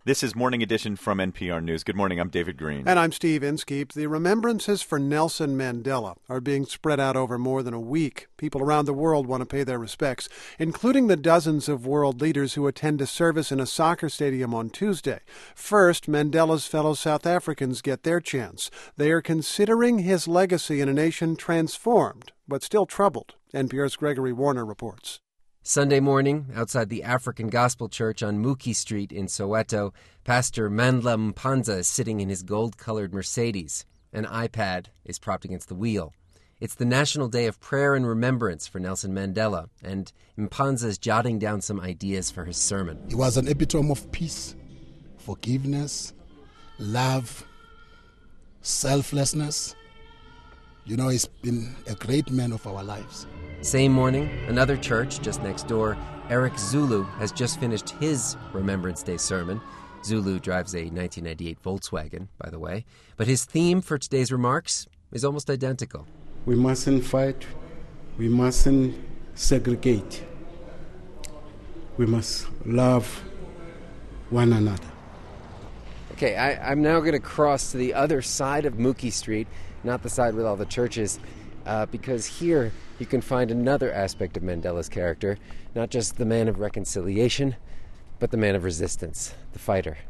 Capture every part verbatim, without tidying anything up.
This is Morning Edition from N P R News. Good morning, I'm David Green. And I'm Steve Inskeep. The remembrances for Nelson Mandela are being spread out over more than a week. People around the world want to pay their respects, including the dozens of world leaders who attend a service in a soccer stadium on Tuesday. First, Mandela's fellow South Africans get their chance. They are considering his legacy in a nation transformed, but still troubled. N P R's Gregory Warner reports. Sunday morning, outside the African Gospel Church on Mookie Street in Soweto, Pastor Mandla Mpanza is sitting in his gold-colored Mercedes. An iPad is propped against the wheel. It's the National Day of Prayer and Remembrance for Nelson Mandela, and Mpanza is jotting down some ideas for his sermon. He was an epitome of peace, forgiveness, love, selflessness. You know, he's been a great man of our lives. Same morning, another church just next door, Eric Zulu, has just finished his Remembrance Day sermon. Zulu drives a nineteen ninety-eight Volkswagen, by the way. But his theme for today's remarks is almost identical. We mustn't fight. We mustn't segregate. We must love one another. Okay, I, I'm now going to cross to the other side of Mookie Street, not the side with all the churches, uh, because here you can find another aspect of Mandela's character, not just the man of reconciliation, but the man of resistance, the fighter.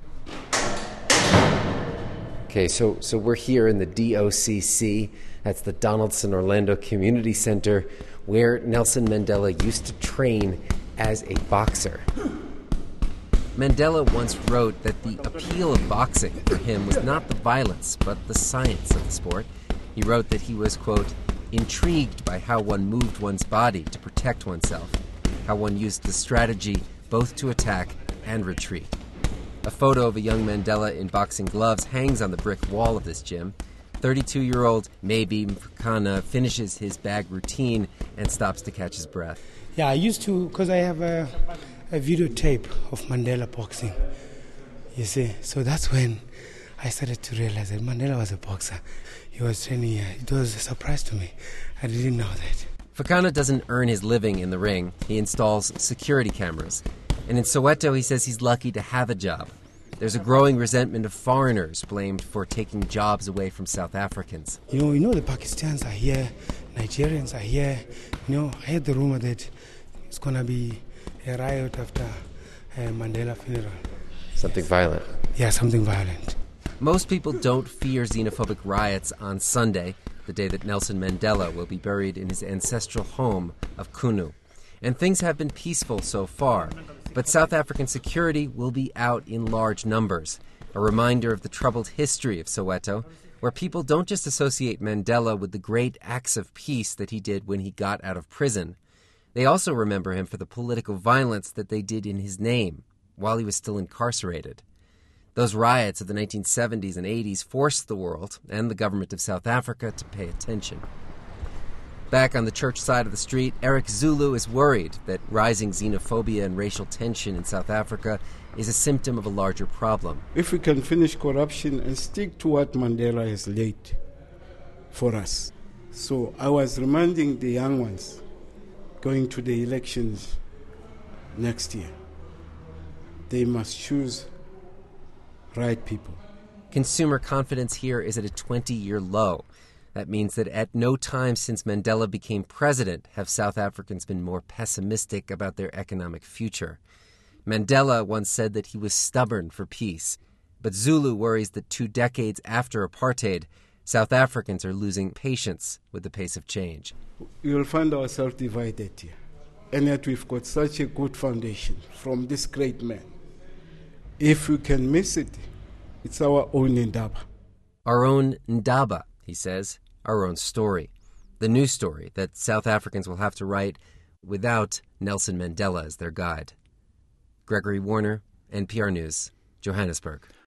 Okay, so, so we're here in the D O C C. That's the Donaldson Orlando Community Center, where Nelson Mandela used to train as a boxer. Mandela once wrote that the appeal of boxing for him was not the violence, but the science of the sport. He wrote that he was, quote, intrigued by how one moved one's body to protect oneself, how one used the strategy both to attack and retreat. A photo of a young Mandela in boxing gloves hangs on the brick wall of this gym. thirty-two-year-old Maybe Mfukana finishes his bag routine and stops to catch his breath. Yeah, I used to, because I have a, a videotape of Mandela boxing, you see. So that's when I started to realize that Mandela was a boxer. He was training here. It was a surprise to me. I didn't know that. Fakana doesn't earn his living in the ring. He installs security cameras. And in Soweto, he says he's lucky to have a job. There's a growing resentment of foreigners blamed for taking jobs away from South Africans. You know, you know the Pakistanis are here, Nigerians are here. You know, I heard the rumor that it's going to be a riot after uh, Mandela funeral. Something violent. Yeah, something violent. Most people don't fear xenophobic riots on Sunday, the day that Nelson Mandela will be buried in his ancestral home of Kunu. And things have been peaceful so far, but South African security will be out in large numbers, a reminder of the troubled history of Soweto, where people don't just associate Mandela with the great acts of peace that he did when he got out of prison. They also remember him for the political violence that they did in his name while he was still incarcerated. Those riots of the nineteen seventies and eighties forced the world and the government of South Africa to pay attention. Back on the church side of the street, Eric Zulu is worried that rising xenophobia and racial tension in South Africa is a symptom of a larger problem. If we can finish corruption and stick to what Mandela has laid for us. So I was reminding the young ones going to the elections next year, they must choose right people. Consumer confidence here is at a twenty-year low. That means that at no time since Mandela became president have South Africans been more pessimistic about their economic future. Mandela once said that he was stubborn for peace. But Zulu worries that two decades after apartheid, South Africans are losing patience with the pace of change. We will find ourselves divided here. And yet we've got such a good foundation from this great man. If we can miss it, it's our own Ndaba. Our own Ndaba, he says, our own story. The new story that South Africans will have to write without Nelson Mandela as their guide. Gregory Warner, N P R News, Johannesburg.